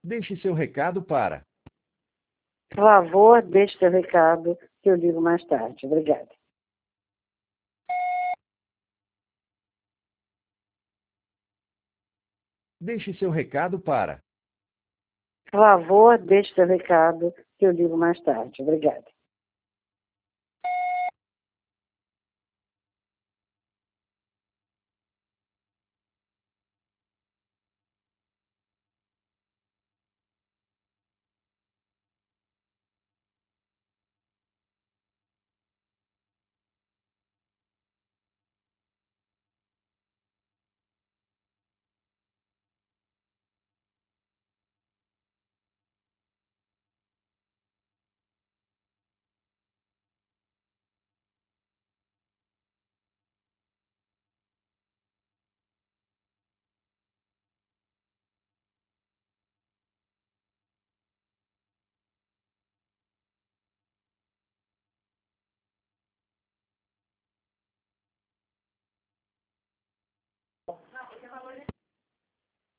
Deixe seu recado para. Por favor, deixe seu recado que eu ligo mais tarde. Obrigada. Deixe seu recado para. Por favor, deixe seu recado que eu ligo mais tarde. Obrigada.